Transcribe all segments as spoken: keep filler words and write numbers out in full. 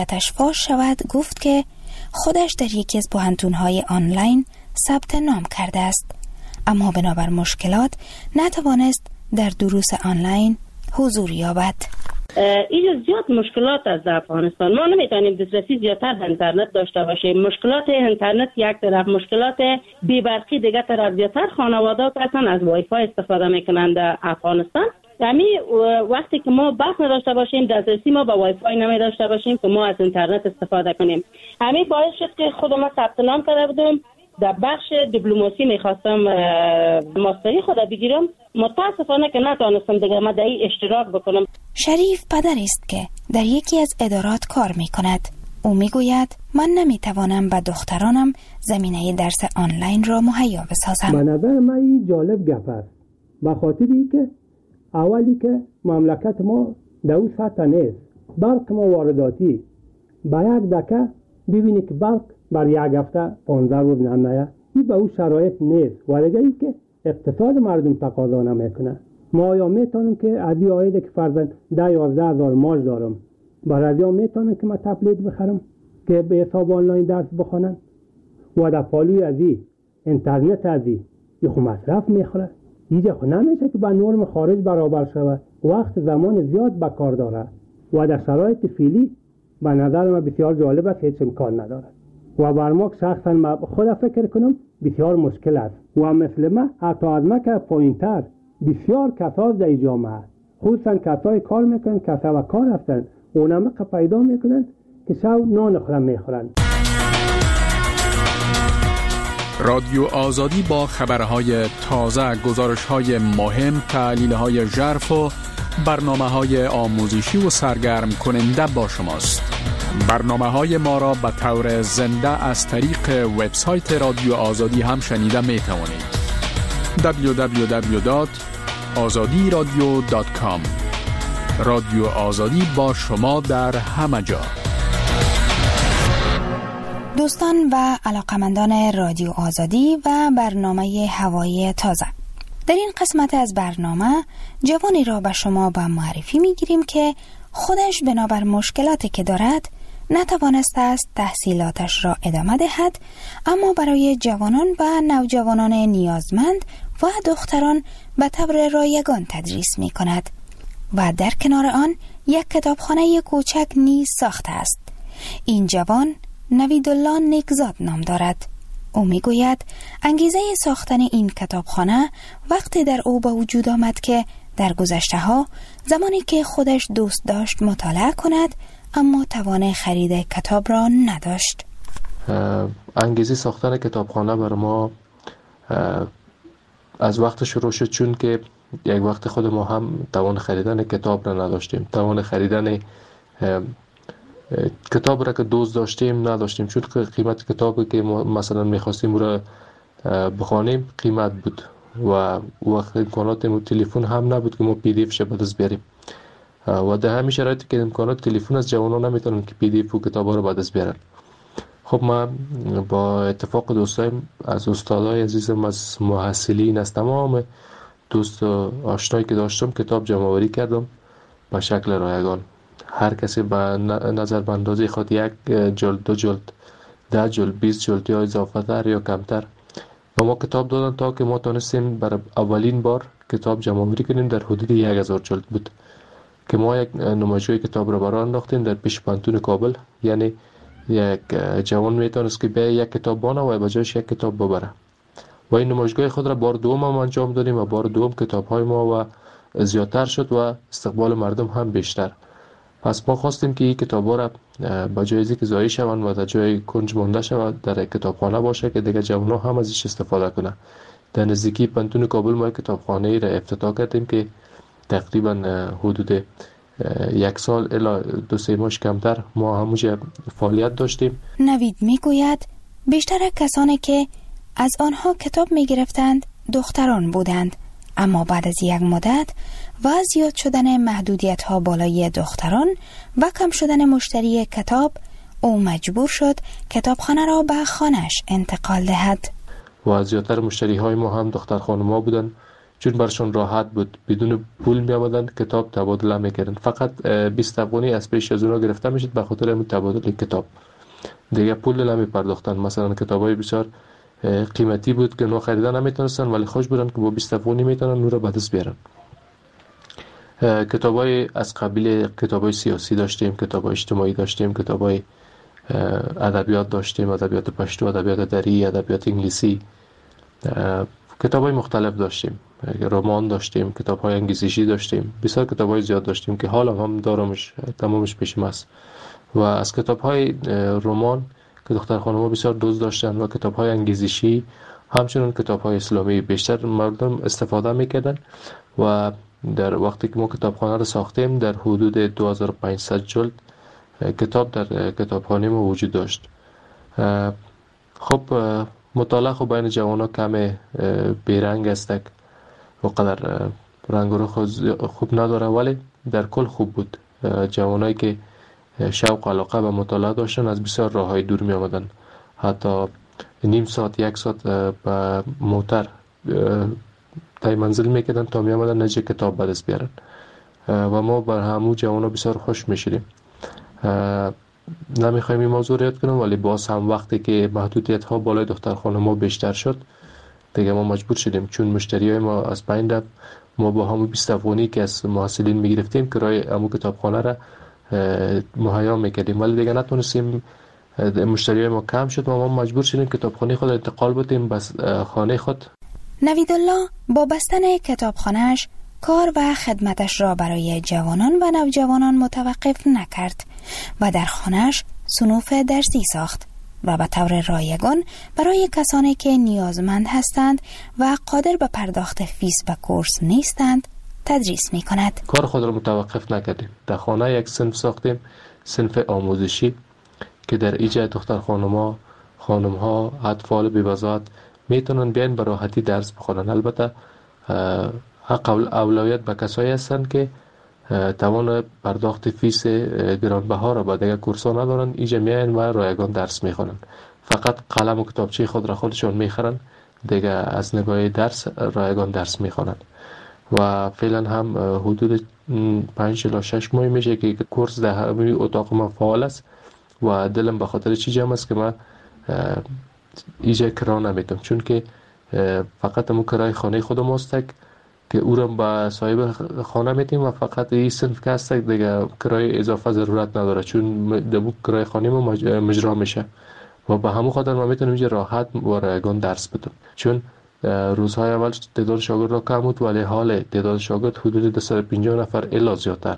فاش شود گفت که خودش در یکی از بحث‌های آنلاین ثبت نام کرده است، اما بنابر مشکلات نتوانست در دروس آنلاین حضور یابد. اینجا زیاد مشکلات از افغانستان، ما نمیتونیم دسترسی زیادتر به اینترنت داشته باشیم. مشکلات اینترنت یک طرف، مشکلات بی‌برقی دیگه طرف. زیادتر خانواده‌ها اصلا از وای فای استفاده میکنند در افغانستان. یعنی وقتی که ما بحث نداشته باشیم، دسترسی ما به وای فای نمی داشته باشیم که ما از اینترنت استفاده کنیم. همین باعث شد که خود ما ثبت نام کرده بودم در بخش دیپلماسی، میخواستم ماستری خود بگیرم. متاسفانه که نتونستم دیگه ما در این اشتراک بکنم. شریف پدری است که در یکی از ادارات کار میکند. او میگوید من نمیتوانم به دخترانم زمینه درس آنلاین را مهیا بسازم. به نظر من این جالب گپ است، به خاطری که اولی که مملکت ما در اون سطح نیست. برق ما وارداتی، با یک دکه ببینی که برق بر یک هفته پانزده روز نمیاد. این به اون شرایط نیست. و دیگه ای که اقتصاد مردم تقاضا نمیکنه. ما آیا میتونم که عادی آیده که فرضاً ده یازده هزار ماش دارم، برای ازیا میتونم که من تبلیغ بخرم که به حساب آنلاین درس بخونن؟ و در پالوی ازی اینترنت ازی یه خو مصرف میخوره. اینجا خو نمیشه که با نرم خارج برابر شود. وقت زمان زیاد به کار داره و در شرایط فعلی به نظر من بسیار جالب است، هیچ امکان نداره. و بر ما شخصا ما خود فکر کنم بسیار مشکل است. و مثل ما حتی از ما که پایین‌تر بسیار کسا در جامعه، خصوصا کسای کار میکنن، کسا و کار هستن، اونم که پیدا میکنن که شب نان خورم میخورن. رادیو آزادی با خبرهای تازه، گزارش‌های مهم، تحلیل‌های ژرف و برنامه‌های آموزشی و سرگرم کننده با شماست. برنامه‌های ما را به طور زنده از طریق وبسایت رادیو آزادی هم شنیده می توانید. دبلیو دبلیو دبلیو دات آزادی رادیو دات کام. رادیو آزادی با شما در همه جا. دوستان و علاقمندان رادیو آزادی و برنامه هوایی تازه، در این قسمت از برنامه جوانی را به شما به معرفی میگیریم که خودش بنابر مشکلاتی که دارد نتوانسته است تحصیلاتش را ادامه دهد، اما برای جوانان و نوجوانان نیازمند و دختران به طور رایگان تدریس می کند و در کنار آن یک کتابخانه کوچک نیز ساخته است. این جوان نویدالله نیکزاد نام دارد. او می گوید انگیزه ساختن این کتابخانه وقتی در او به وجود آمد که در گذشته ها زمانی که خودش دوست داشت مطالعه کند اما توان خرید کتاب را نداشت. انگیزه ساختن کتابخانه برای ما از وقت شروع شد، چون که یک وقت خود ما هم توان خریدن کتاب را نداشتیم. توان خریدن کتاب را که دوست داشتیم نداشتیم، چون که قیمت کتابی که ما مثلا میخواستیم را بخوانیم قیمت بود و وقت امکانات تلفن هم نبود که ما پی دی اف ش به دست بیاریم. و در همین شرایطی که امکانات تلفن از جوانان نمیتونن که پی دی اف و کتابا رو به دست بیارن. خب ما با اتفاق دوستایم از استادای عزیزم، از محصلین، از تمام دوست و آشنایی که داشتم کتاب جمع آوری کردم به شکل رایگان. هر کسی به نظر به اندازه خود یک جلد، دو جلد، ده جلد، بیست جلد یا اضافه تر یا کمتر به ما کتاب دادن تا که ما تونستیم برای اولین بار کتاب جمع آوری کنیم. در حدود یک هزار جلد بود که ما یک نمایشگاه کتاب را برای انداختیم در پیش پانتون کابل. یعنی یک جوان میتونست که به یک کتاب بانه و بجایش یک کتاب ببره. و این نمایشگاه خود را بار دوم هم انجام دادیم و بار دوم کتاب های ما و زیادتر شد و استقبال مردم هم بیشتر. پس ما خواستیم که این کتاب ها را بجای از اینکه ضایع شوند و در جای کنج مانده شود در کتابخانه باشه که دیگه جوان ها هم ازش استفاده کنه. در نزدیکی پانتون کابل ما کتابخانه ای را افتتاح کردیم که تقریبا حدود یک سال الی دو سه ماه کمتر ما همونجا فعالیت داشتیم. نوید میگوید بیشتر کسانی که از آنها کتاب میگرفتند دختران بودند، اما بعد از یک مدت و زیاد شدن محدودیت ها بالای دختران و کم شدن مشتری کتاب، او مجبور شد کتابخانه را به خانه‌اش انتقال دهد. و زیادتر مشتری های ما هم دختر خانم ها بودن، چون برشون راحت بود، بدون پول می آمدن کتاب تبادله میکردن. فقط بیست افغانی از پیش از اونا گرفته میشد به خاطر همین تبادل کتاب، دیگه پول نمی پرداختن. مثلا کتابای بسیار قیمتی بود که نو خریدن نمیتونستن، ولی خوش بودن که با بیست افغانی میتونن نور به دست بیارن. کتابای از قبیل کتابای سیاسی داشتیم، کتابای اجتماعی داشتیم، کتابای ادبیات داشتیم، ادبیات پشتو، ادبیات دری، ادبیات انگلیسی، کتابای مختلف داشتیم، رمان داشتیم، کتاب‌های انگیزشی داشتیم، بسیار کتاب‌های زیاد داشتیم که حالا هم دارمش، تمامش پیشم است. و از کتاب‌های رمان که دختر خانم‌ها بسیار دوست داشتن و کتاب‌های انگیزشی، همچنین کتاب‌های اسلامی بیشتر مردم استفاده می‌کردن. و در وقتی که ما کتابخانه رو ساختیم در حدود دو هزار و پانصد جلد کتاب در کتابخانه ما وجود داشت. خب مطالعه خب بین جوان‌ها کم بیرنگ است و قدر رنگ رو خوب نداره، ولی در کل خوب بود. جوانایی که شوق و علاقه به مطالعه داشتن از بسیار راههای دور می آمدن، حتی نیم ساعت یک ساعت به موتر تای منزل میکردن تا می آمدن نجه کتاب به دست بیارن و ما بر همو جوانا بسیار خوش میشدیم. نمیخوایم این موضوع رو یاد کنم، ولی باز هم وقتی که محدودیت ها بالای دخترخانه ما بیشتر شد دیگه ما مجبور شدیم، چون مشتری های ما از بین رفت. ما با همون بیست افغانی که از محصلین میگرفتیم کرایه همون کتابخانه را مهیا میکردیم، ولی دیگه نتونستیم، مشتری های ما کم شد و ما مجبور شدیم کتابخانه خود انتقال بدیم بس خانه خود. نویدالله با بستن کتابخانه‌اش کار و خدمتش را برای جوانان و نوجوانان متوقف نکرد و در خانه‌اش صنوف درسی ساخت و به طور رایگان برای کسانی که نیازمند هستند و قادر به پرداخت فیس و کورس نیستند تدریس می کند. کار خود را متوقف نکردیم. در خانه یک صنف ساختیم، صنف آموزشی که در ایجاد دختر خانم‌ها، خانم‌ها، اطفال بی‌وضاحت میتونن بیان به راحتی درس بخونن. البته حق اولویت به کسایی هستند که توان پرداخت فیس گرانبها را با دیگر کورس‌ها ندارن، اینجا میان و رایگان درس میخونن. فقط قلم و کتابچه خود را خودشون میخرن، دیگه از نگاه درس رایگان درس میخونن. و فعلا هم حدود پنج الی شش ماه میشه که کورس در همین اتاق ما فعال است و دلم به خاطر چی جمع است که من اینجا کرا نمیدم، چون که فقط همون کرای خانه خودم است که او را با صاحب خانه میتیم و فقط این صنف که هست دیگه کرای اضافه ضرورت نداره، چون دبو کرای خانه ما مجرا میشه و به همون خاطر ما میتونیم اینجا راحت و رایگان درس بدم. چون روزهای اول تعداد شاگرد را کم بود، ولی حال تعداد شاگرد حدود دویست و پنجاه نفر الی زیادتر،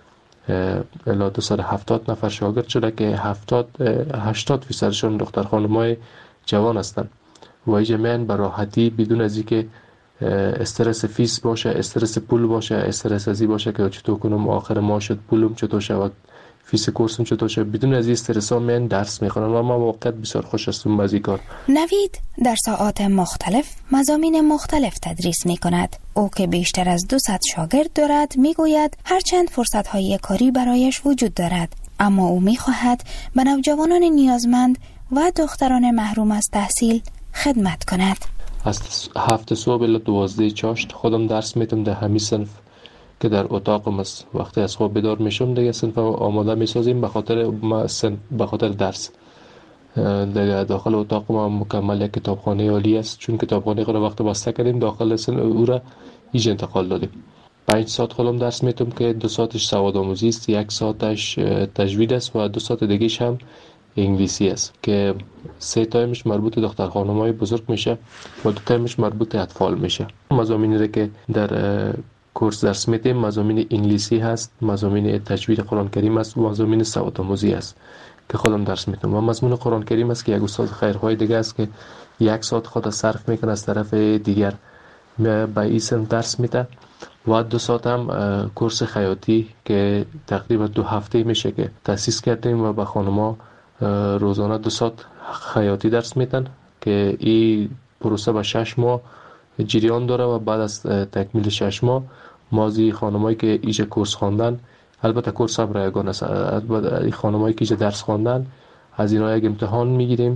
الی دویست و هفتاد نفر شاگرد شده که هفتاد هشتاد فیصدشون دختر خانم‌های جوان هستند و اینجا میان به راحتی بدون از اینکه استرس فیس باشه، استرس پول باشه، استرس ازی باشه که چطور کنم آخر ماه شد پولم چطور شود، فیس کورسم چطور شد، بدون از این استرس ها من درس میخونم و ما واقعا بسیار خوش هستم از این کار. نوید در ساعات مختلف مضامین مختلف تدریس میکند. او که بیشتر از دویست شاگرد دارد میگوید هرچند فرصت های کاری برایش وجود دارد، اما او میخواهد به نوجوانان نیازمند و دختران محروم از تحصیل خدمت کند. از هفت صبح الی دوازده چاشت خودم درس میتم در همین صنف که در اتاقم است. وقتی از خواب بیدار میشم دیگه صنف آماده میسازیم به خاطر به خاطر درس. دیگه داخل اتاق ما مکمل یک کتابخانه عالی است، چون کتابخانه خود وقت بسته کردیم داخل صنف او را ایج انتقال دادیم. پنج ساعت خودم درس میتم که دو ساعتش سواد آموزی است، یک ساعتش تجوید است و دو ساعت دیگهش هم انگلیسی است که سه تایمش مربوط دختر خانم‌های بزرگ میشه و دو تایمش مربوط اطفال میشه. مضامینی را که در کورس درس میدیم مضامین انگلیسی هست، مضامین تجوید قرآن کریم است و مضامین سواد آموزی است که خودم درس میدم. و مضمون قرآن کریم است که یک استاد خیرخواه دیگه است که یک ساعت خود صرف میکنه از طرف دیگر به این صنف درس میده و دو ساعت هم کورس خیاطی که تقریبا دو هفته میشه که تأسیس کردیم و به خانم‌ها روزانه دو ساعت خیاطی درس میدن که این پروسه به شش ماه جریان داره و بعد از تکمیل شش ماه مازی خانمایی که ایجا کورس خواندن، البته کورس هم رایگان است، البته خانمایی که ایجا درس خواندن از اینا یک امتحان میگیریم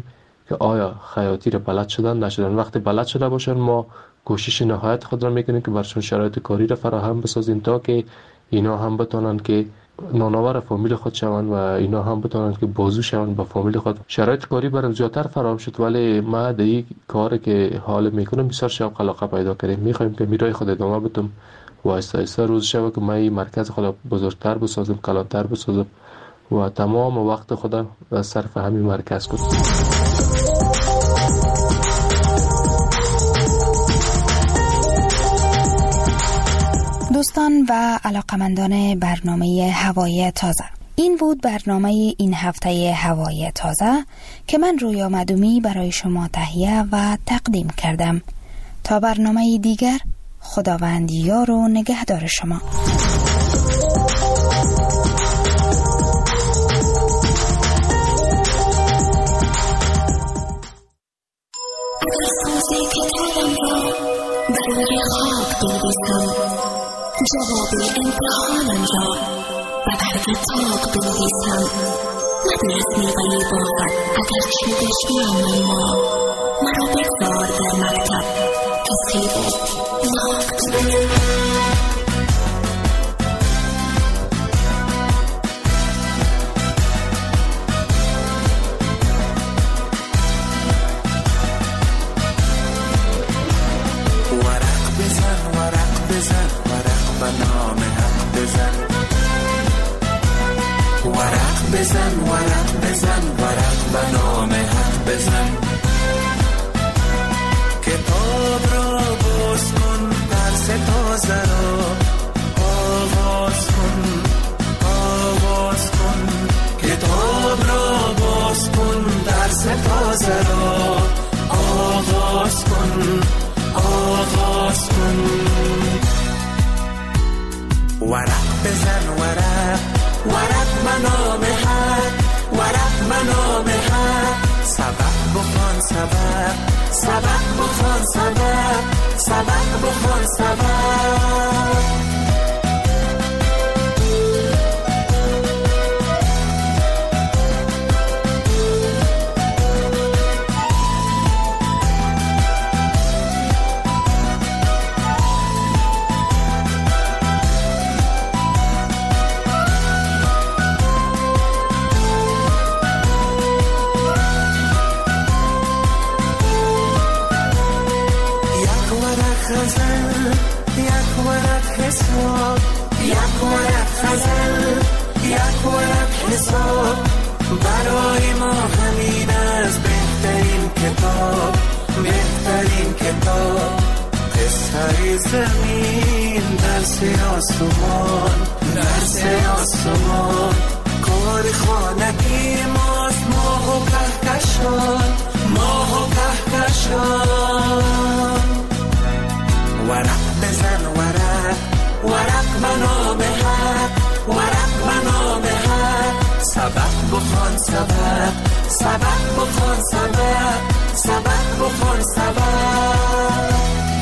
که آیا خیاطی رو بلد شدن نشدن. وقتی بلد شده باشن ما کوشش نهایت خود را میکنیم که برشون شرایط کاری را فراهم بسازیم تا که اینا هم بتونن که نانآور فامیل خود شوند و اینا هم بتونن که بازو شوند با فامیل خود. شرایط کاری برام زیادتر فراهم شد، ولی ما در این کاری که حال میکنم بسیار شوق علاقه پیدا کردیم. میخوایم که میرای خود ادامه بدم و آهسته آهسته روز شب که من این مرکز خود بزرگتر بسازم، کلانتر بسازم و تمام وقت خودم صرف همین مرکز کنم. دوستان و علاقمندان برنامه هوای تازه، این بود برنامه این هفته هوای تازه که من رویا مدومی برای شما تهیه و تقدیم کردم. تا برنامه دیگر، خداوند یار و نگهدار شما. جواب امتحانم را و بر کتاب بنویسم، ندرس میوه باور اگر چه دشمنم ما. مرا بگذار در مکتب کسی ناقد. بزن ورق بزن ورق و نام حق بزن، کتاب را باز کن درس تازه را آغاز کن آغاز کن، کتاب را باز کن درس تازه را آغاز کن آغاز کن. ورق بزن ورق ورق منام حق ورق منام حق، سبق بخوان سبق سبق بخوان سبق سبق بخوان سبق. یک ورق غزل یک ورق حساب، برای ما همین از بهترین کتاب بهترین کتاب. قصه زمین درس آسمان درس آسمان، کار خانگی ماست ماه و کهکشان ماه و کهکشان. ورق بزن ورق ورق منام حق ورق منام حق، سبق بخوان سبق سبق بخوان سبق سبق بخوان سبق.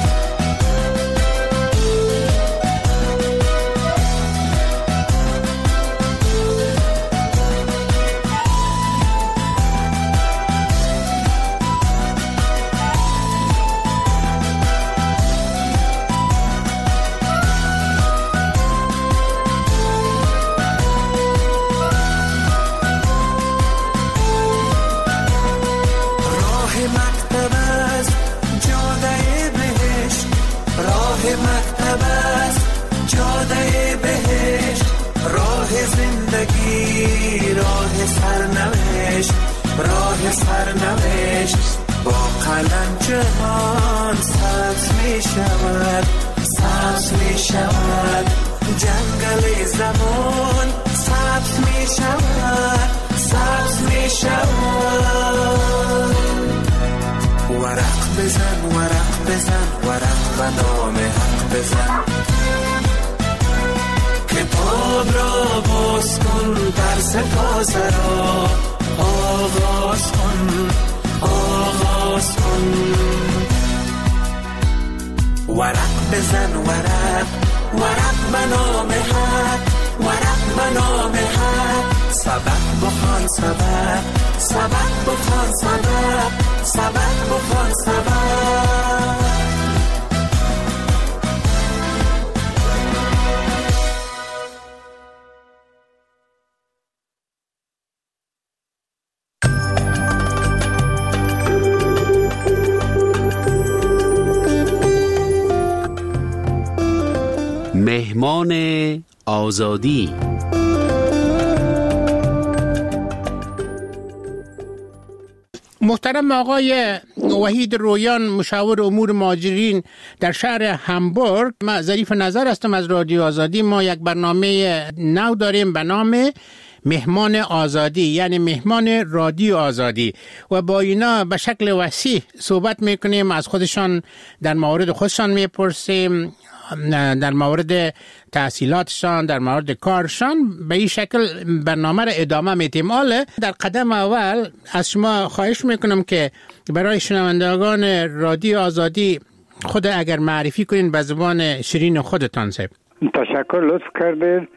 مکتب است جاده بهشت، راه زندگی راه سرنوشت راه سرنوشت. با قلم جهان سبز می شود سبز می شود، جنگل زمان سبز می شود سبز می شود. ورق بزن ورق بزن ورق و نام حق بزن، کتاب را باز کن درس تازه را آغاز کن آغاز کن. ورق بزن ورق ورق و نام حق ورق و نام حق، سبق بخوان سبق سبق بخوان سبق مهمان آزادی. محترم آقای وحید رویان، مشاور امور مهاجرین در شهر همبورگ، من ظریف نظر هستم از رادیو آزادی. ما یک برنامه نو داریم به نام مهمان آزادی، یعنی مهمان رادیو آزادی، و با اینا به شکل وسیع صحبت میکنیم، از خودشان در مورد خودشان میپرسیم، در مورد تحصیلاتشان، در مورد کارشان. به این شکل برنامه را ادامه میدیم. حالا در قدم اول از شما خواهش میکنم که برای شنوندگان رادیو آزادی خود اگر معرفی کنین به زبان شیرین خودتان. صاحب تشکر، لطف کردید.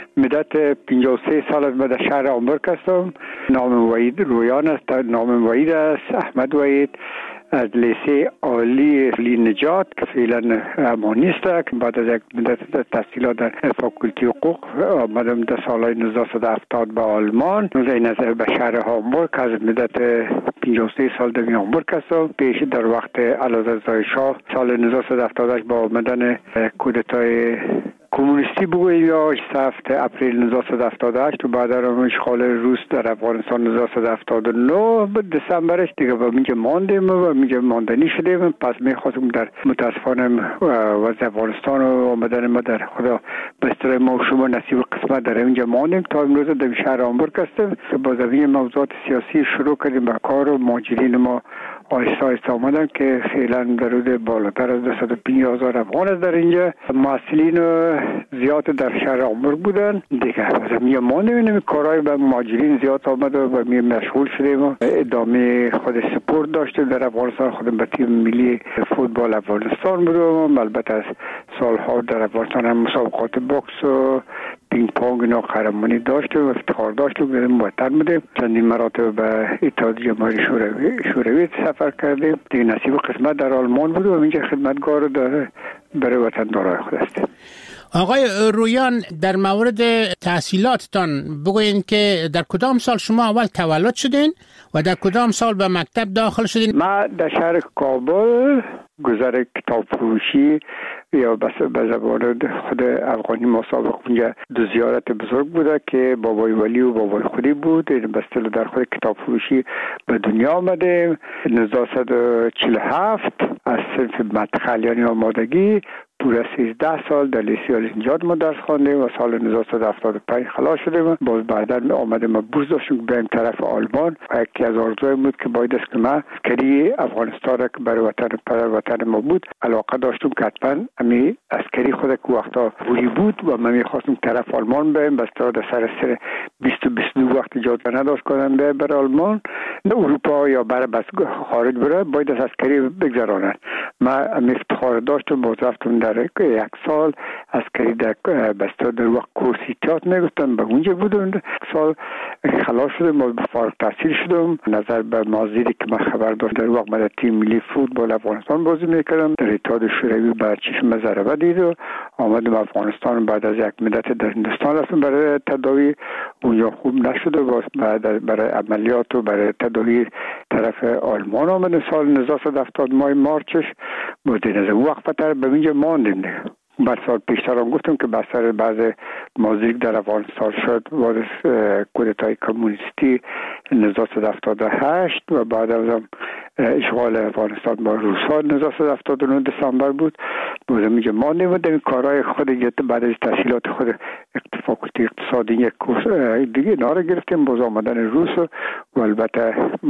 مدت پنجاه و سه سال از در شهر همبورگ هستم. نام وحید رویان است. نام وحید است احمد وحید. از لیسه عالی لی نجات که فعلا امانی است، بعد از یک مدت تحصیلات در فاکولتی حقوق آمدم در سالهای نوزده هفتاد به آلمان. این از به شهر همبورگ از مدت پنجاه و سه سال در همبورگ هستم. پیش در وقت علیرضا شاه سال نوزده هفتاد و هشت با آمدن کودتای کمونیستی بگوییم یا هفت اپریل نوزده هفتاد و هشت و بعد از اشغال روس در افغانستان نوزده هفتاد و نه به دسامبرش دیگه با اینجا ماندیم و اینجا ماندنی شدیم. پس میخواستم در متاسفانه وضع افغانستان و آمدن ما در خدا به اصطلاح ما و شما نصیب قسمت در اینجا ماندیم تا امروز در شهر همبورگ هستیم. با زمین موضوعات سیاسی شروع کردیم به کار و مهاجرین ما آهسته آهسته آمدن که فعلا در حدود بالاتر از دویست و پنجاه هزار افغان است در اینجا. محصلین زیاد در شهر همبورگ بودن دیگه. می ماندیم کارهای به مهاجرین زیاد آمد و می مشغول شدیم و ادامه خود سپورت داشتیم در افغانستان. خودم به تیم ملی فوتبال افغانستان بودم. البته از سالها در افغانستان هم مسابقات بوکس و پینگ پونگ اینا قهرمانی داشتیم و افتخار داشتیم. موطن بودیم. چندین مراتب به اتحادیه جماهیر شوروی شوروی سفر کردیم. دیگه نصیب قسمت در آلمان بودم و اینجا خدمتگار داره برای وطندارای خود هستیم. آقای رویان، در مورد تحصیلاتتان بگوین که در کدام سال شما اول تولد شدین و در کدام سال به مکتب داخل شدین؟ ما در شهر کابل گذر کتاب فروشی یا بس به زبان خود افغانی مسابق اونجا دو زیارت بزرگ بوده که بابای ولی و بابای خودی بود. این بستل در خود کتاب فروشی به دنیا آمدیم. نوزده و چهل و هفت از صنف مدخل یعنی آمادگی پورا سیزده سال در لیسه آلی نجات ما درس خواندیم و سال نوزده و هفتاد و پنج خلاص شدیم. باز بعدا آمدیم ما بورس داشتیم که بریم طرف آلمان. یکی از آرزویم بود که باید است که ما عسکری افغانستان که برای وطن پر وطن ما بود علاقه داشتم که حتما امی عسکری خود که وقتا وری بود و من میخواستم طرف آلمان بریم. بس تا در سر سر بیست و بیست و دو وقت اجازه نداشت کنن برای بر آلمان نه اروپا یا برای بس خارج بره باید از عسکری بگذرانن. ما امی افتخار داشتم باز رفتم در یک سال عسکری در بسته در وقت کورسی تئاتر میگفتن به اونجا بودم. یک سال خلاص شدم و فارغ التحصیل شدم. نظر به ماضی که من خبر داشت در وقت من در تیم ملی فوتبال افغانستان بازی میکردم. در اتحاد شوروی به چشم ضربه دید و آمدم افغانستان. بعد از یک مدت در هندوستان رفتم برای تداوی. اونجا خوب نشد و بعد برای عملیات و برای تداوی طرف آلمان آمدم. سال نوزده و هفتاد ماه مارچش بود. از وقت فتر به اینجا ماندیم. بعد سال پیشتر هم گفتم که بسر بعض ماضی در افغانستان شد بعد از کودتای کمونیستی نوزده و هفتاد و هشت و بعد از هم اشغال افغانستان با روس‌ها نوزده و هفتاد و نه دسامبر بود. بودم اینجا ماندیم و در کارهای خود بعد از تحصیلات خود فاکولتی اقتصادی یک کورس دیگه ناره گرفتیم. باز آمدن روس و البته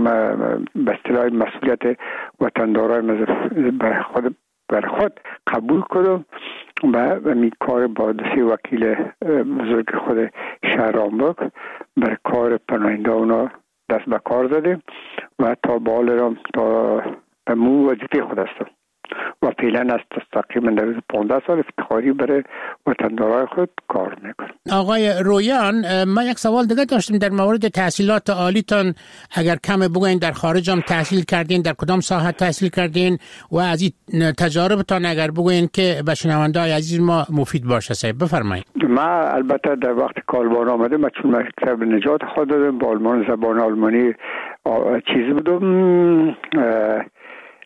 به اصطلاح مسئولیت وطندارای بر خود بر خود قبول کردم و همین کار با دسته وکیل بزرگ خود شهر همبورگ بر کار پناهنده اونا دست به کار زدیم و تا به حال را تا به مو وظیفه خود هستم و فعلا از تقریبا در پانزده سال افتخاری برای وطندارای خود کار میکنم. آقای رویان، من یک سوال دیگه داشتم در مورد تحصیلات عالیتان. اگر کم بگوین در خارج هم تحصیل کردین، در کدام ساحه تحصیل کردین و از این تجاربتان اگر بگوین که به شنونده‌های عزیز ما مفید باشه. صاحب بفرمایید. ما البته در وقت کالبان آمده من چون مکتب نجات خود دادم با آلمان زبان آلمانی چیز بودم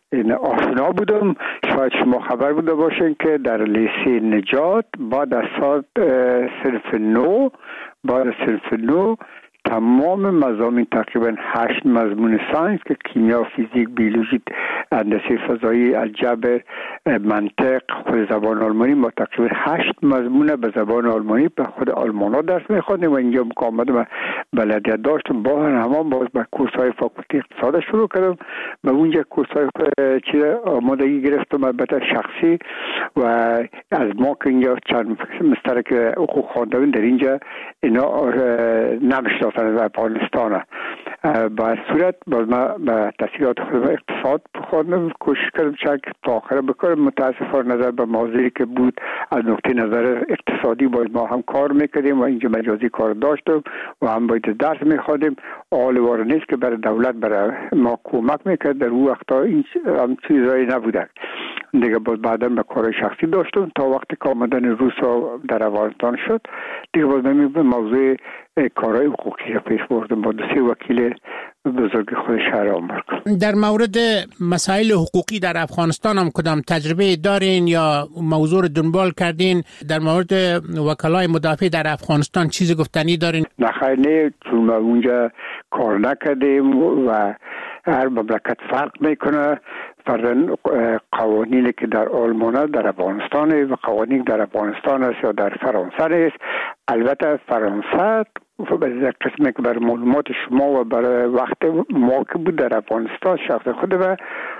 این آشنا بودم. شاید شما خبر بوده باشین که در لیسه نجات بعد از سال صرف نو بعد از صرف نو تمام مضامین تقریبا هشت مضمون ساینس که کیمیا، فیزیک، بیولوژی، هندسه فضایی، الجبر، منطق، خود زبان آلمانی، ما تقریبا هشت مضمون به زبان آلمانی به خود آلمانا درس می‌خوندیم و اینجا که آمدم بلدیت داشتم. با هم باز به کورس‌های فاکولته اقتصاد شروع کردم. به اونجا کورس‌های چیز آمادگی گرفتم البته شخصی و از ما که اینجا چند مسترک حقوق خواندم در اینجا اینا نمی‌شناختن از افغانستان. با صورت باز ما به تحصیلات خود اقتصاد بخواندم، کوشش کردم چند تا آخر بکنم. متاسفانه نظر به موضوعی که بود از نقطه نظر اقتصادی باید ما هم کار میکردیم و اینجا مجازی کار داشتم و هم باید درس میخوادیم. حال وار نیست که برای دولت برای ما کمک میکرد. در اون وقتا این هم چیزایی نبوده دیگه. باز بعدا به کار شخصی داشتم تا وقتی که آمدن روسا در افغانستان شد دیگه باز من به موضوع کارهای حقوقی را پیش بردم با دو سه وکیل بزرگ خود شهر آمار. در مورد مسائل حقوقی در افغانستان هم کدام تجربه دارین یا موضوع رو دنبال کردین؟ در مورد وکلای مدافع در افغانستان چیزی گفتنی دارین؟ نخیر نه، چون ما اونجا کار نکردیم و هر مملکت فرق میکنه. فرضاً قوانینی که در آلمان در افغانستان و قوانین در افغانستان است یا در فرانسه است. البته فرانسه به قسمی که برای معلومات شما و برای وقت ما که بود در افغانستان شخص خود و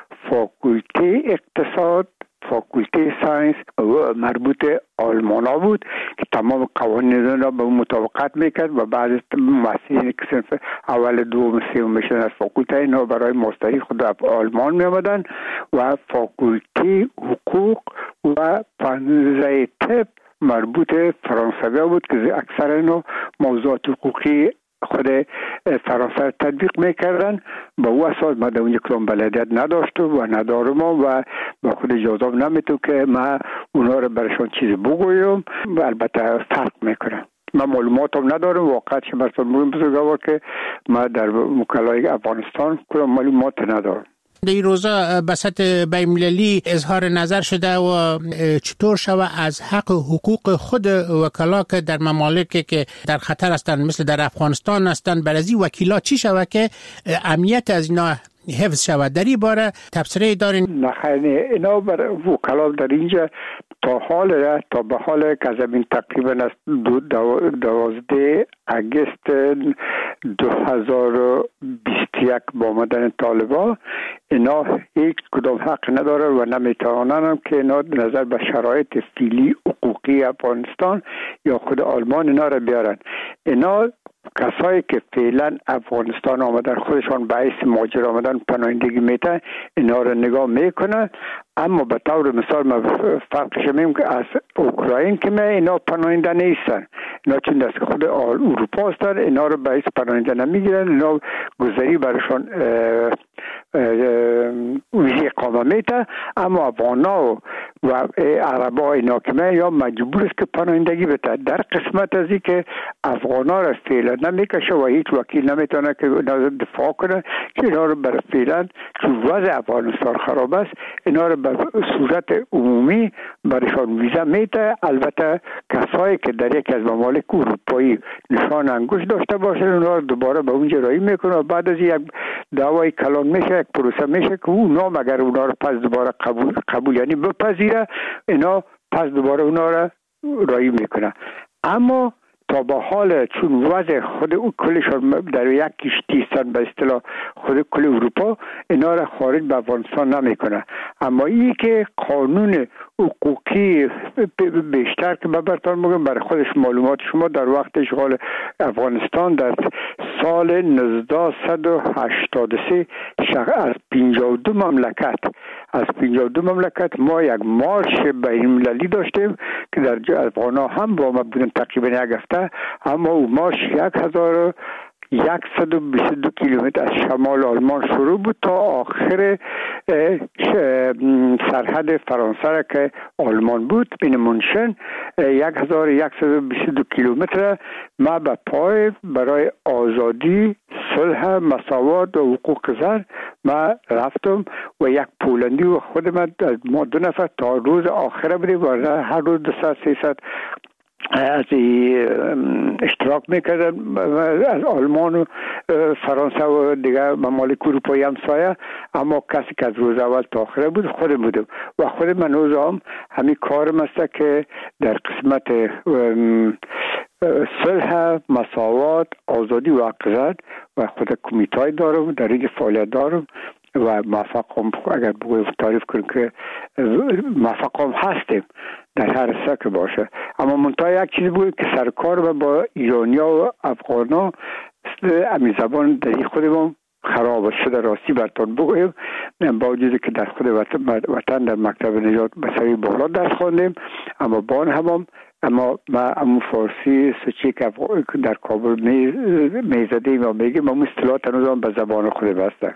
فاکولته اقتصاد، فاکولته ساینس مربوط آلمانا بود که تمام قوانین را به مطابقت میکرد و بعد از محصلین که صنف اول دوم سوم میشن از فاکولته اینا برای ماستری خود آلمان میامدن و فاکولته حقوق و پنزه طب مربوط فرانسوی بود که اکثر اینا موضوعات حقوقی خود فرانسه تطبیق میکردن. با او اساس ما در اونجا کلام بلدیت نداشتم و ندارم و با خود اجازه نمیتونم که ما اونا رو برشان چیز بگویم و البته فرق میکنم. من معلوماتم ندارم واقعا چه مثلا مهم بزرگوار که ما در وکلای افغانستان کلام معلومات ندارم. در این روزا به سطح بین‌المللی اظهار نظر شده و چطور شوه از حق حقوق خود وکلا که در ممالکی که در خطر هستند مثل در افغانستان هستند بر از این وکیلا چی شوه که امنیت از اینا حفظ شود؟ در این باره تبصره دارین؟ نخیر اینا بر وکلا در اینجا تا حال تا به حال که از این تقریبا از دو دوازده اگست دو هزار و بیست و یک با آمدن طالبان اینا هیچ کدام حق نداره و نمیتوانند که اینا نظر به شرایط فعلی حقوقی افغانستان یا خود آلمان اینا را بیارن. اینا کسایی که فعلا افغانستان آمدن خودشان باعث مهاجر آمدن پناهندگی میتن اینا را نگاه میکنن. اما به طور مثال ما فرقش میم که از اوکراین که می اینا پناهنده نیستن. اینا چون دست خود اروپا هستن اینا رو باعث پناهنده نمیگیرن. اینا گذری برشان ویزی اقامه میته. اما افغانا و عربا اینا که می یا مجبور است که پناهندگی بده. در قسمت از این که افغانا را فعلا نمیکشه و هیچ وکیل نمیتونه که دفاع کنه که اینا رو برای فعلا چون وضع افغانستان خراب است اینا رو به صورت عمومی برشان ویزا میده. البته کسایی که در یک از ممالک اروپایی نشان انگشت داشته باشن اونا رو دوباره به اونجا رایی میکنه و بعد از یک دعوای کلان میشه، یک پروسه میشه که اونا مگر اونا رو پس دوباره قبول قبول یعنی بپذیره اینا پس دوباره اونا رو رایی میکنه. اما تا به حال چون وضع خود او کلشان در یک کشتی هستن به اصطلاح خود کل اروپا اینا را خارج به افغانستان نمیکنه. اما این که قانون حقوقی بیشتر که براتون میگم برای خودش معلومات شما در وقت اشغال افغانستان در سال نوزده هشتاد و سه از پنجاه و دو مملکت از پنجاه و دو مملکت ما یک مارش بین‌المللی داشتیم که در افغانا هم با ما بودن تقریبا یک هفته. اما او مارش یک هزار صد و بیست و دو کیلومتر از شمال آلمان شروع بود تا آخر سرحد فرانسه را که آلمان بود بین منشن یک هزار صد و بیست و دو کیلومتر ما به پای برای آزادی، صلح، مساوات و حقوق زن ما رفتم و یک پولندی و خود من ما دو نفر تا روز آخره بودیم و هر روز دویست سیصد از اشتراک میکردن از آلمان و فرانسه و دیگه ممالک اروپایی همسایه، اما کسی که از روز اول تا آخره بود خود بودم و خود من روز هم همین کارم است که در قسمت صلح، مساوات، آزادی و حقیقت و خود کمیته دارم، در این فعالیت دارم و موفقم. اگر بگویم تعریف کنیم که موفقم هستیم در هر سکه باشه، اما منتها یک چیز بود که سرکار و با ایرانیا و افغانا امی زبان در این خودمون خراب شده. راستی براتون بگویم با وجودی که در خود وطن در مکتب نجات بسری بالا درس خواندیم، اما بان همم اما ما امو فارسی سوچی که در کابل میزدیم و میگیم امو اصطلاحات هنوز به زبان خود بسته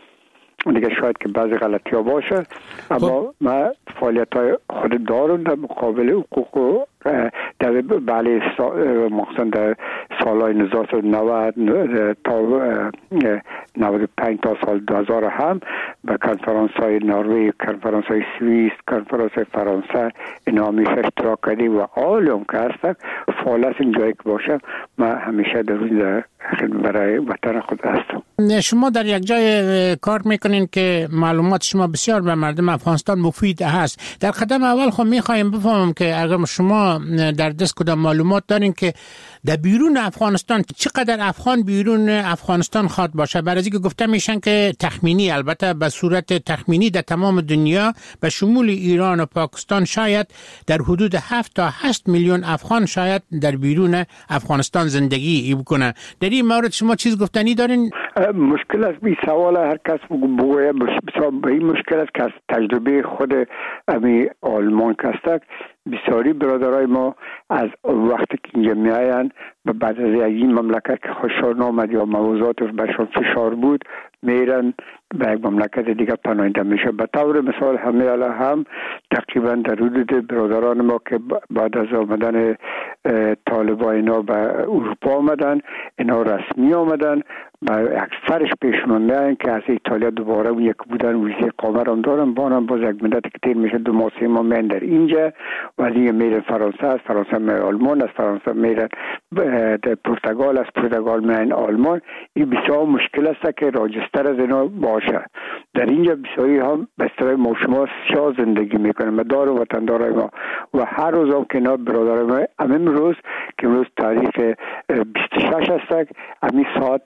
دیگه، شاید که بعضی غلطی ها باشه، اما ما فعالیت های خود دارم در مقابل حقوق و در بله مخصوصا در سالهای نوزده و نود تا نود و پنج تا سال دو هزار هم به کنفرانس های نروژ، کنفرانس های سوئیس، کنفرانس های فرانسه اینا همیشه اشتراک کردیم و عالم که هستم فعالیت این جایی که باشم ما همیشه در روز برای وطن خود هستم. شما در یک جای کار میکنین که معلومات شما بسیار به مردم افغانستان مفید هست. در قدم اول خب میخوایم بفهمم که اگر شما در دست کدام معلومات دارین که در بیرون افغانستان چقدر افغان بیرون افغانستان خواد باشه، برای اینکه گفته میشن که تخمینی، البته به صورت تخمینی در تمام دنیا به شمول ایران و پاکستان شاید در حدود هفت تا هشت میلیون افغان شاید در بیرون افغانستان زندگی بکنه. در این مورد شما چیز گفتنی دارین؟ مشکل است بی سوال هر کس بگوید به این مشکل است که از تجربه خود امی آلمان کستک بسیاری برادرای ما از وقتی که اینجا میاین و بعد از این مملکت که خوششان آمد یا موضوعات برشان فشار بود میرن به یک مملکت دیگه پناهنده میشه. به طور مثال همه الان هم تقریبا در حدود برادران ما که بعد از آمدن طالبان اینا به اروپا آمدن، اینا رسمی آمدن و اکثرش پیشنهاد میاین که از ایتالیا دوباره اون یک بودن ویزه قامر هم دارن، بانم باز یک مدت که تیر میشه دو ماه سه ماه من در اینجا و دیگه میرن فرانسه، از فرانسه میرن آلمان، از فرانسه میرن در پرتغال، از پرتغال میرن آلمان. این بسیار مشکل است که راجستر از اینا باشه. در اینجا بسیاری هم به اصطلاح ما شما سیاه زندگی میکنن، مدار و وطندارای ما و هر روز هم که اینا برادرای ما همین روز که روز تاریخ بیست و شش است، همین ساعت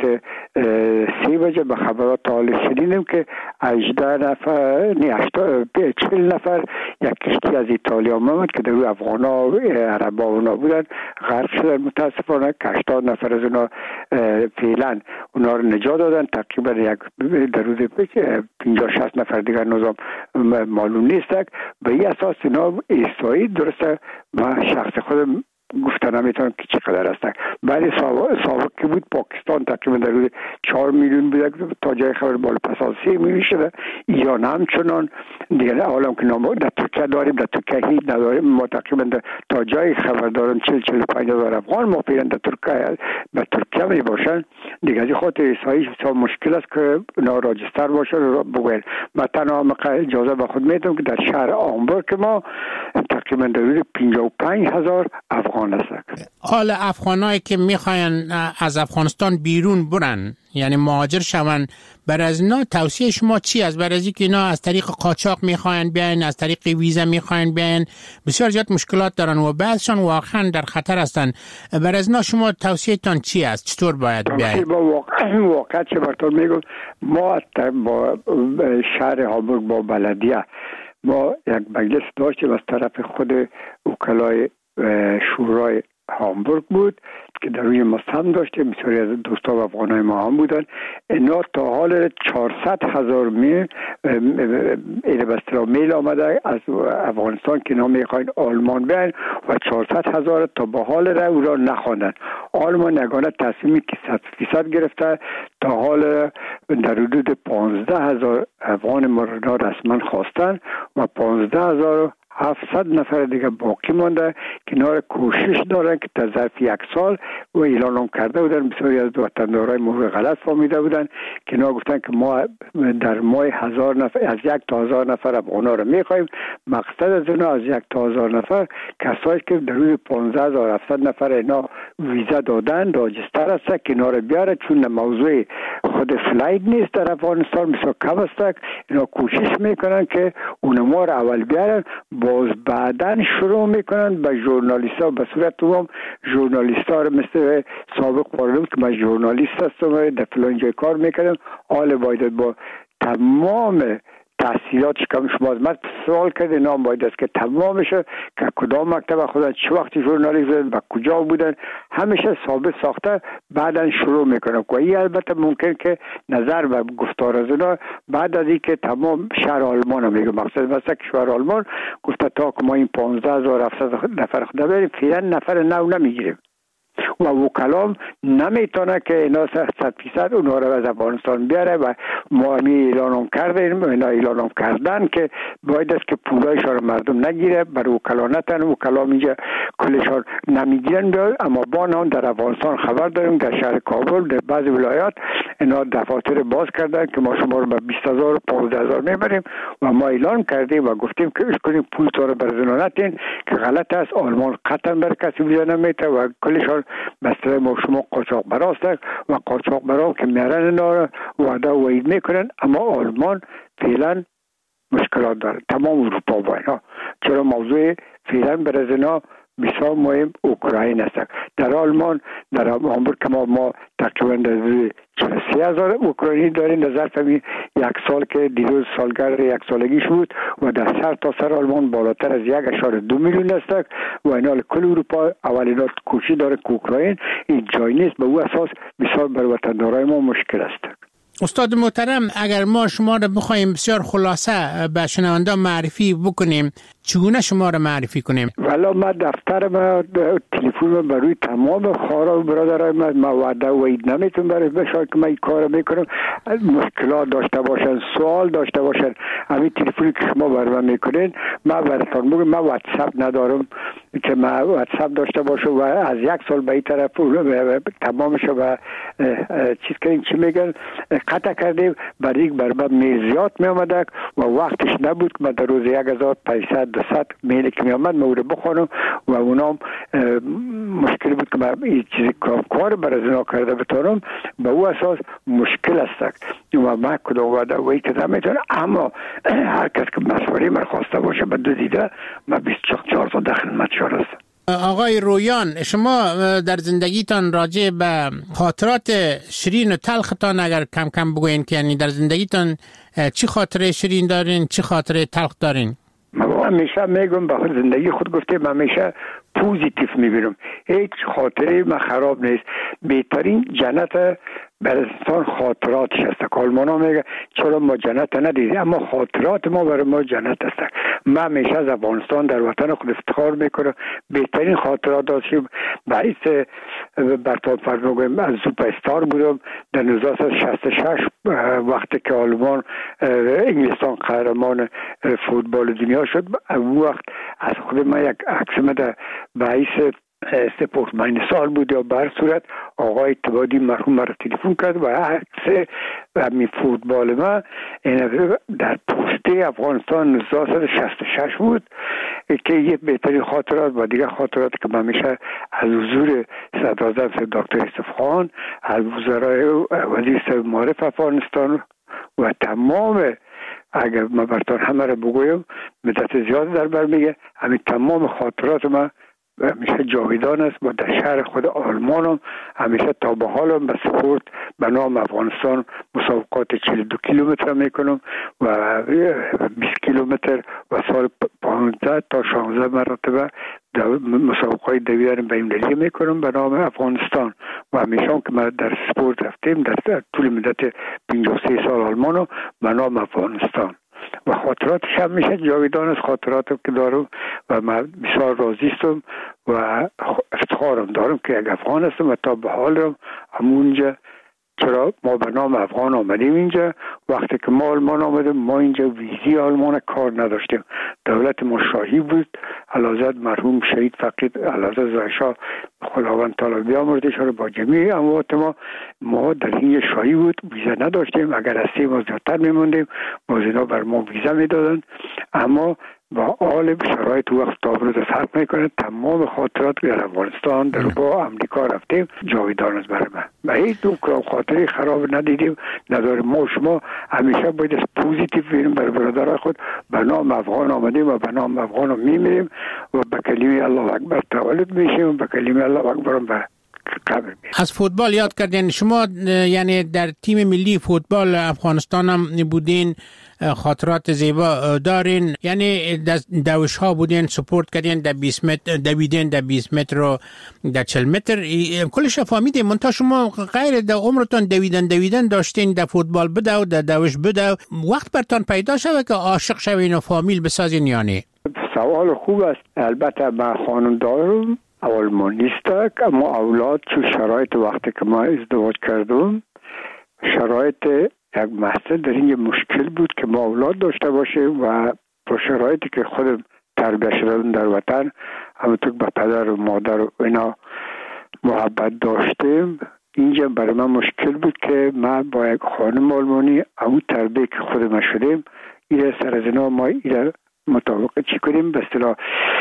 سی بجه به خبرات حال شدیدیم که هجده نفر نه چهل نفر یک کشتی از ایتالیا آمد که در روی افغان ها و عرب ها اونا بودن غرق شدن. متاسفانه که هشتاد نفر از اونا فعلا اونا رو نجات دادن، تقریبا یک در روز پنجاه شصت نفر دیگر نظام معلوم نیست. به این اساس اینا ایسایی درسته با شخص خود گفتن نمیتونم که چقدر هستن. بعد سابق که بود پاکستان تقریبا در روز چهار میلیون بود تا جای خبر بالا پس از سی میلیون شده. ایران همچنان دیگه عالم که نام در ترکیه داریم، در ترکیه هیچ نداریم، ما تقریبا تا جای خبر دارم چهل چهل و پنج هزار افغان ما پیرن در ترکیه به ترکیه می باشن دیگه. از خاطر ایسایی بسیار مشکل است که اونا راجستر باشه رو بگوید. من تنها اجازه به خود میدم که در شهر آمبورگ ما تقریبا در روز پنجاه و پنج هزار افغان حال افغانایی که میخواین از افغانستان بیرون برن یعنی مهاجر شون، برای از اینا توصیه شما چی است؟ برای اینکه اینا از طریق قاچاق میخواین بیاین، از طریق ویزا میخواین بیاین، بسیار زیاد مشکلات دارن و بعضشان واقعا در خطر هستن. برای از اینا شما توصیه تان چی است؟ چطور باید بیاین؟ با واقعا واقعا چه براتون میگم، ما با شهر هامبورگ با بلدیه ما یک مجلس داشتیم از طرف خود وکلای شورای هامبورگ بود که در روی مستم داشته، بسیاری از دوستا و افغانای ما هم بودن. اینا تا حال چهارصد هزار میل ایره بسترا میل آمده از افغانستان که اینا میخواین آلمان بیاین و چهارصد هزار تا به حال را او را نخواندن. آلمان یگانه تصمیمی که صد فیصد گرفته تا حال در حدود پانزده هزار افغان ما را رسما خواستن و پانزده هزار هفتصد نفر دیگه باقی مانده که اینا کوشش دارن که تا ظرف یک سال و اعلان هم کرده بودن. بسیاری از وطندارای ما غلط فهمیده بودن که اینا گفتن که ما در ماه هزار نفر از یک تا هزار نفر افغانا رو میخوایم. مقصد از اینا از یک تا هزار نفر کسایی که در روز پانزده هزار و هفتصد نفر اینا ویزا دادن راجستر است که اینا رو بیاره، چون موضوع خود فلایت نیست در افغانستان بسیار کم است. اینا کوشش میکنن که اونما رو اول بیارن، باز بعداً شروع میکنن به ژورنالیست‌ها به صورت عموم ژورنالیست‌ها رو مثل سابق پارلمان که من ژورنالیست هستم در فلان جای کار میکنم، حال باید با تمام تحصیلاتش کم شما از من سوال کرده نام باید است که تمامشه که کدام مکتب خودن چه وقتی ژورنالیست بودن و کجا بودن همیشه ثابت ساخته بعداً شروع میکنم که این البته ممکن که نظر و گفتار از اونا بعد از اینکه تمام شهر آلمان هم میگه مقصد مثلا که شهر آلمان گفته تا که ما این پانزده هزار و هفتصد نفر خدا بریم فعلا نفر نو نمیگیریم و وکلام نمیتونه که اینا صد فیصد اونها رو از افغانستان بیاره و ما همی اعلان کردیم اینا اعلان کردن که باید است که پولایشان رو مردم نگیره بر وکلا نتن وکلام اینجا کلشان نمیگیرن. اما با نام در افغانستان خبر داریم در شهر کابل در بعضی ولایات اینا دفاتر باز کردن که ما شما رو به بیست هزار و پانزده هزار میبریم و ما اعلان کردیم و گفتیم که اش کنیم پول تو رو برزنو نتین که غلط است. آلمان قطعا بر کسی ویزا نمیته و کلشان بسته ما شما قاچاق براست و قاچاق برا که میارن اینا رو وعده و وعید میکنن. اما آلمان فعلا مشکلات داره تمام اروپا با اینا، چرا موضوع فعلا برای اینا بسیار مهم اوکراین است. در آلمان در هامبورگ که ما, ما تقریبا چهل و سه هزار اوکراینی داریم در ظرف یک سال که دیروز سالگرد یک سالگیش بود و در سر تا سر آلمان بالاتر از یک اشاره دو میلیون است و اینا کل اروپا اولینا کوشش داره که اوکراین این جای نیست. به او اساس بسیار بر وطندارای ما مشکل است. استاد محترم اگر ما شما رو بخوایم بسیار خلاصه به شنونده معرفی بکنیم چگونه شما رو معرفی کنیم؟ والا ما دفتر ما تلفن ما برای تمام خواهران و برادرای ما ما وعده و وعید نمیتونم برای بشار که من این کار میکنم. مشکلات داشته باشن سوال داشته باشن همین تلفنی که شما برای من میکنین ما براتون میگم. ما واتساپ ندارم که ما واتساپ داشته باشه و از یک سال به این طرف تمامش و چیز که چی میگن قطع کردیم برای یک بربه میزیات می آمده و وقتش نبود که من در روز یک هزار و پانصد دویست میلی که می آمد مورد بخونم و اونام مشکل بود که من این چیزی کار برای از اینا کرده بتارم به او اساس مشکل است و من کدام وعده و ای که نمیتونه. اما هر کس که مشوره من خواسته باشه به دو دیده من بیست و چهار سال در خدمت شما هستم. آقای رویان شما در زندگیتان راجع به خاطرات شیرین و تلختان اگر کم کم بگوین که یعنی در زندگیتان چی خاطره شیرین دارین چی خاطره تلخ دارین؟ من همیشه میگم به خود زندگی خود گفتم همیشه پوزیتیو میبینم، هیچ خاطره من خراب نیست. بهترین جنت برای انسان خاطراتش است. آلمان ها میگه چرا ما جنت ندیدیم اما خاطرات ما برای ما جنت است. من همیشه از افغانستان در وطن خود افتخار میکنم. بهترین خاطرات داشتیم باعث برطاب فرموگم از سوپر استار بودم در هزار و نهصد و شصت و شش وقتی که آلمان انگلستان قهرمان فوتبال دنیا شد. اون وقت از خود من یک عکس مده باعث سپورتمن سال بود یا بر صورت آقای اتبادی مرحوم مرا تلفن کرد و عکس همین فوتبال ما در پوسته افغانستان هزار و نهصد و شصت و شش بود که یه بهترین خاطرات و دیگه خاطرات که من میشه از حضور صدراعظم دکتر یوسف خان، از وزرای وزیر صاحب معارف افغانستان و تمام اگر من براتون همه رو بگویم مدت زیاد در بر میگه همین تمام خاطرات من همیشه جاویدان است و در شهر خود آلمان هم همیشه تا به حال هم به سپورت به نام افغانستان مسابقات چهل و دو کیلومتر میکنم و بیست کیلومتر و سال پانزده تا شانزده مرتبه مسابقات دویدن بین‌المللی میکنم به نام افغانستان و همیشه هم که ما در سپورت رفتیم در طول مدت پنجاه و سه سال آلمان هم به نام افغانستان و خاطراتش هم میشه جاویدان از خاطراتی که دارم و من بسیار راضی هستم و افتخارم دارم که یک افغان هستم و تا به حال هم همونجا چرا ما به نام افغان آمدیم اینجا. وقتی که ما آلمان آمدیم ما اینجا ویزی آلمان کار نداشتیم. دولت ما شاهی بود. علازد مرحوم شهید فقید علازد زایشا خداوند تعالی بیامرزش رو با جمیع اموات ما ما در این شاهی بود، ویزا نداشتیم. اگر از سه ماه زیادتر میموندیم باز اینا بر ما ویزا میدادن. اما با حال شرایط وقت تا امروز فرق میکنه. تمام خاطرات در افغانستان در با امریکا رفتیم جاویدان است برای من. و هیچ دو خاطری خراب ندیدیم نداریم. ما شما همیشه باید پوزیتیو بینیم برای برادر خود. به نام افغان آمدیم و به نام افغان رو میمیریم و به کلمه الله اکبر تولد میشیم و به کلمه الله اکبر به از فوتبال یاد کردین شما، یعنی در تیم ملی فوتبال افغانستان هم بودین، خاطرات زیبا دارین، یعنی دوش ها بودین، سپورت کردین در بیست متر، دویدین در بیست متر و در چهل متر، کلش فهمیدین. منتها شما غیر در عمرتون دویدن دویدن داشتین، در فوتبال بدو در دوش بدو، وقت برتان پیدا شده که عاشق شوین و فامیل بسازین یعنی؟ سوال خوب است. البته من خانم دارم اول ما نیست، اما اولاد چون شرایط وقتی که ما ازدواج کردم شرایط یک مسئله در این مشکل بود که ما اولاد داشته باشیم و با شرایطی که خودم تربیت شدم در وطن همونطور با پدر و مادر و اینا محبت داشتیم، اینجا برای من مشکل بود که من با یک خانم آلمانی همون تربیت که خودم شدیم ایره سر از اینا ما ایره مطابق چی کنیم به اصطلاح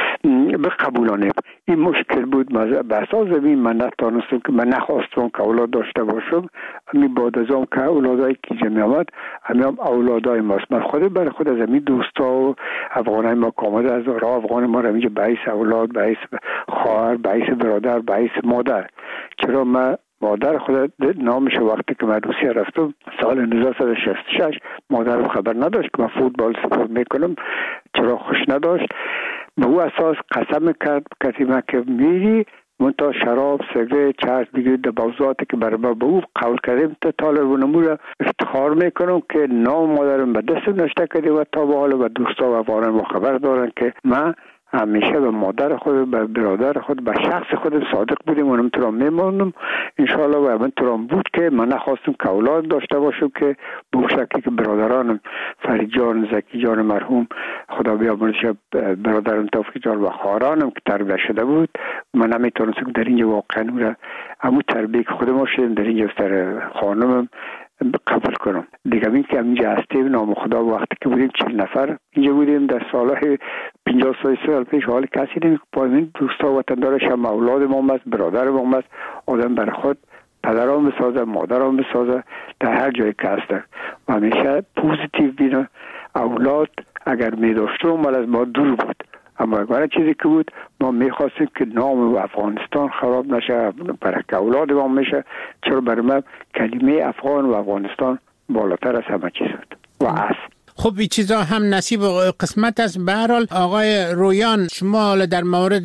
بقبولانیم. این مشکل بود. به اساس زمین من نتانستم که من نخواستم که اولاد داشته باشم. امی بعد از اون که اولادای کی جمع آمد امی هم اولادای ماست. من خود برای خود از امی دوستا و افغانای ما که آمده از راه افغان ما را اینجا بعیس اولاد، بعیس خواهر، بعیس برادر، بعیس مادر. چرا من مادر خود نامش وقتی که من روسیه رفتم سال نوزده و شصت و شش مادرم خبر نداشت که من فوتبال سپورت میکنم، چرا خوش نداشت. به او اساس قسم کرد کسی من که میری منتها شراب سگره چرس بگیرید در موضوعاتی که برای ما به او قول کردیم تا طالب و نمو را افتخار میکنم که نام مادرم به دست نشته کردیم و تا به حال و دوستا و افغانان ما خبر دارن که من همیشه به مادر خود، به برادر خود، به شخص خود صادق بودیم و همینطور میمونم انشاءالله. و همینطور بود که من نخواستم که اولاد داشته باشم که به شکلی که برادرانم فرید جان، زکی جان مرحوم خدا بیامرزش، برادرم توفیق جان و خواهرانم که تربیت شده بود من نمیتونستم در اینجا واقعا همون تربیت که خودم شدیم در اینجا سر خانمم قبول کنم. دیگه این که اینجا هستیم نام خدا وقتی که بودیم چهل نفر اینجا بودیم در سالهای پنجاه سال پیش حال کسی نمی که پایین دوستا و وطندارش هم اولاد ما است، برادر ما است. آدم برای خود پدران بسازه، مادران بسازه در هر جایی که هستن و همیشه پوزیتیو بینه. اولاد اگر می داشتم ولی از ما دور بود، اما اگر چیزی که بود ما میخواستیم که نام افغانستان خراب نشه، برای که اولاد ما میشه. چرا برای من کلمه افغان و افغانستان بالاتر از همه چیز بود و است. خب این چیزا هم نصیب و قسمت است. به هر حال آقای رویان، شما در مورد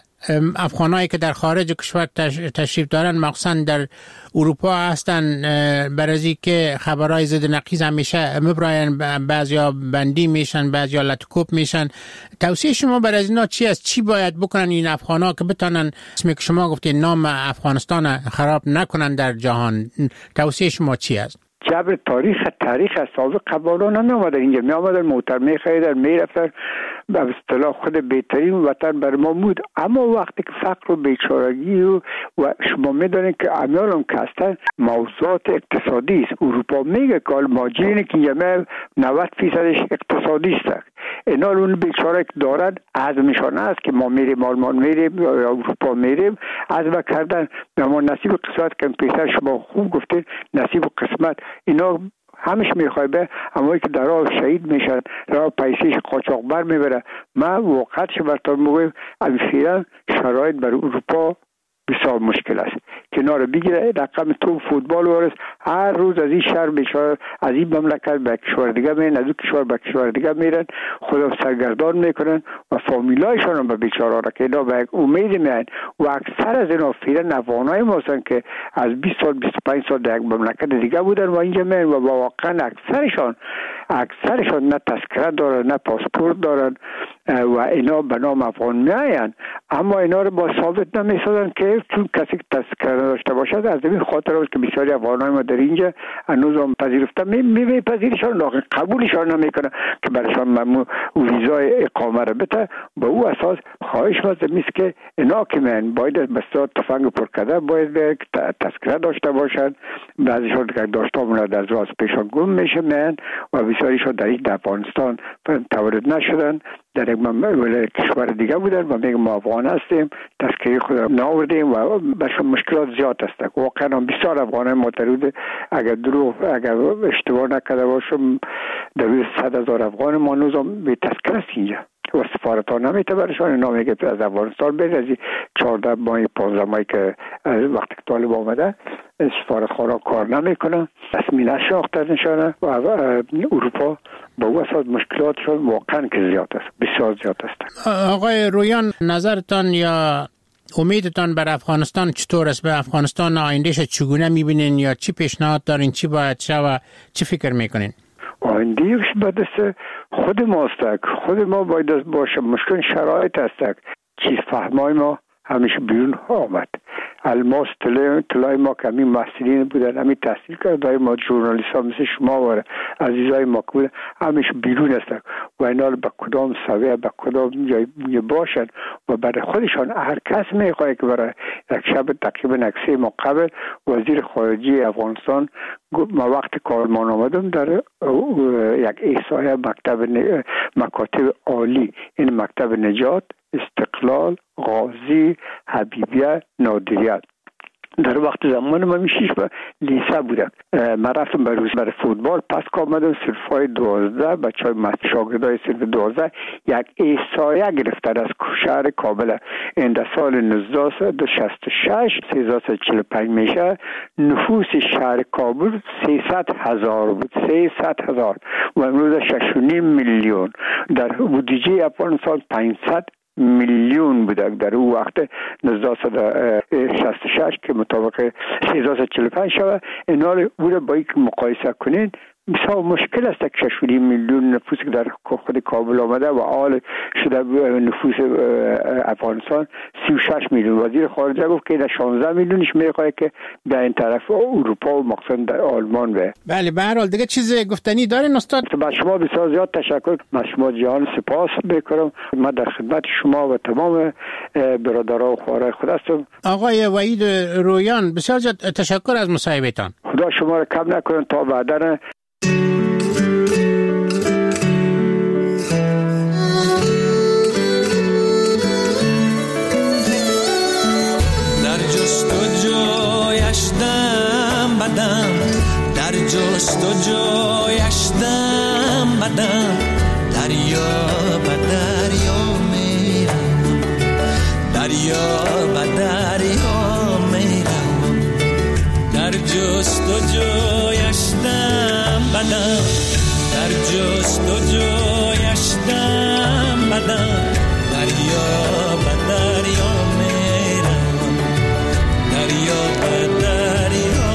افغانایی که در خارج کشور تشریف دارن مخصوصا در اروپا هستن برای که خبرهای ضد نقیض همیشه مبراین، بعضیا بندی میشن، بعضیا لطکوب میشن. توصیه شما برای اینا چی است؟ چی باید بکنن این افغانا که بتونن اسمی که شما گفتید نام افغانستان خراب نکنن در جهان؟ توصیه شما چی است؟ جبر تاریخ تاریخ سابق قبالا نمی آمده اینجا، می آمدن موتر می خریدن می رفتن به اصطلاح خود بهترین وطن بر ما بود. اما وقتی که فقر و بیچارگی و, و شما می دانید که امیال هم که هستن موضوعات اقتصادی است. اروپا میگه که ماجرینی که اینجا نود فیصدش اقتصادی است. اینا اون بیچاره که دارن عزمشان است که ما میریم آلمان میریم یا اروپا میریم عزم کردن به ما نصیب قسمت که پیسر شما خوب گفتید نصیب قسمت اینا همش میخوای به اما که در راه شهید میشن، راه پیسیش قاچاقبر میبره. من واقعا شبرتان میگویم فعلا شرایط بر اروپا بسیار مشکل است. کنار بگیره رقم تو فوتبال وارس هر روز از این شهر بیچاره از این مملکت به کشور دیگه میرن، از این کشور به کشور دیگه میرن، خدا سرگردان میکنن و فامیلایشان هم به بیچاره را که اینا به یک امید میان و اکثر از اینا فعلا افغانای ما هستن که از بیست سال بیست و پنج سال در یک مملکت دیگه بودن و اینجا میان و واقعا اکثرشان اکثرشان نه تذکره دارن نه پاسپورت دارن، و اینا به نام افغان میاین، اما اینا رو با ثابت نمیسازن که چون کسی تذکره داشته باشد. از این خاطر است که بسیاری افغانای ما در اینجا هنوز هم پذیرفته میپذیرشان، لکن قبولشان نمیکنه که برشان ممنوع ویزای اقامه رو بده. به او اساس خواهش مزد میست که اینا که من باید بسیار تفنگ پرکده باید تذکره داشته باشد. بعضیشان که داشته مونه در راز پیشان گم میشه من و بسیاریشان در این افغانستان تولد نشدن، در یک کشور دیگه بودن و میگم ما افغان هستیم، تذکره خود ناوردیم و برشان مشکلات زیاد است. واقعا بسیار افغانای معترض، اگر دروغ اگر اشتباه نکرده باشم در صد هزار افغان ما نوزم به تذکره است اینجا و سفارت ها نمیته برشان. اینا میگه از افغانستان برید، از چهارده ماه پانزده ماهی که وقتی که طالب آمده سفارت خانه کار نمیکنه، رسمی نشناخته نشانه و اروپا با او اساس مشکلاتشون واقعا که زیاد است، بسیار زیاد است. آقای رویان، نظرتان یا امیدتان بر افغانستان چطور است؟ به افغانستان آیندهش چگونه میبینین یا چی پیشنهاد دارین؟ چی باید شه و چی فکر میکنین؟ آیندهش به دست خود ماست، خود ما باید باشه. مشکل شرایط است، چیز فهمای ما همیشه بیرون آمد. الماس طلای ما که همین محصلین بودن، همین تحصیل کرده ما جورنالیست ها مثل شما و عزیزای ما که بودن همیشه بیرون هستن و اینا رو به کدام سویه به کدام جای باشن و برای خودشان هر کس میخواه که برای یک شب تقریبا اکسی ما قبل وزیر خارجه افغانستان ما وقت کارمان آمدم در یک احصایه مکتب مکاتب عالی، این مکتب نجات، استقلال، غازی، حبیبیه، نادریت در وقت زمان من میشیش به لیسه بودم. من رفتم برای برای فوتبال، پس که آمدم صرفای دوازده بچه های شاگردای صرف دوازده یک احصایه گرفتن از شهر کابل. این در سال نوزده شصت و شش سیصد و چهل و پنج میشه. نفوس شهر کابل سیصد هزار بود، سیصد هزار و امروز شش و نیم میلیون. در بودجه افغانستان پانصد میلیون بوده در اون وقت نوزده شصت و شش که مطابق سیصد و چهل و پنج شود. اینا رو بوده با یک مقایسه کنین بسیار مشکل است که شش و نیم میلیون نفوس که در خود کابل آمده و حال شده نفوس افغانستان سی و شش میلیون. وزیر خارجه گفت که در شانزده میلیونش میخواه که در این طرف اروپا و مخصوصا در آلمان به. بله به هر حال دیگه چیز گفتنی دارین استاد؟ با شما بسیار زیاد تشکر، من شما جهان سپاس میکنم. من در خدمت شما و تمام برادران و خوارای خود هستم. آقای وحید رویان بسیار زیاد تشکر از مصاحبهتان. خدا شما را کم نکنه تا بعداً. در جستجویش دم بدم، دریا به دریا میرم، دریا به دریا میرم. در جستجویش دم بدم، در جستجویش دم بدم، دریا به دریا میرم، دریا به دریا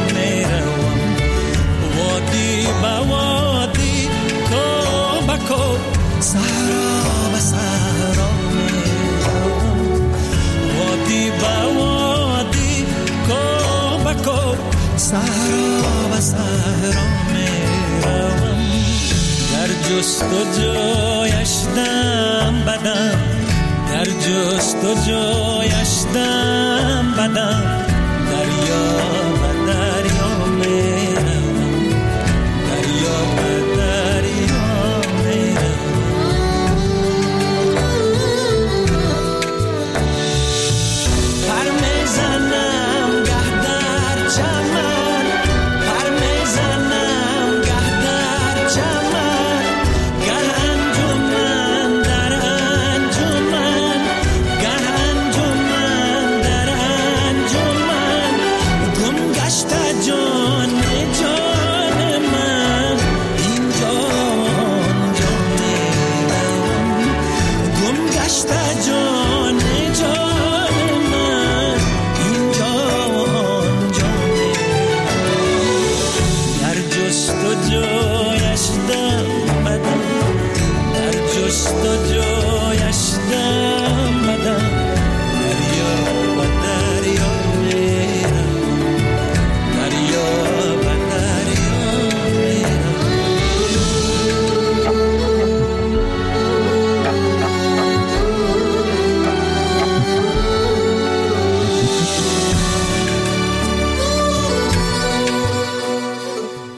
بوادی کو بکو صحرا و صحرا میروم، وادی بوادی کو بکو صحرا و صحرا میروم. در جستجویش دم بدم، در جستجویش دم بدم، دریا بدم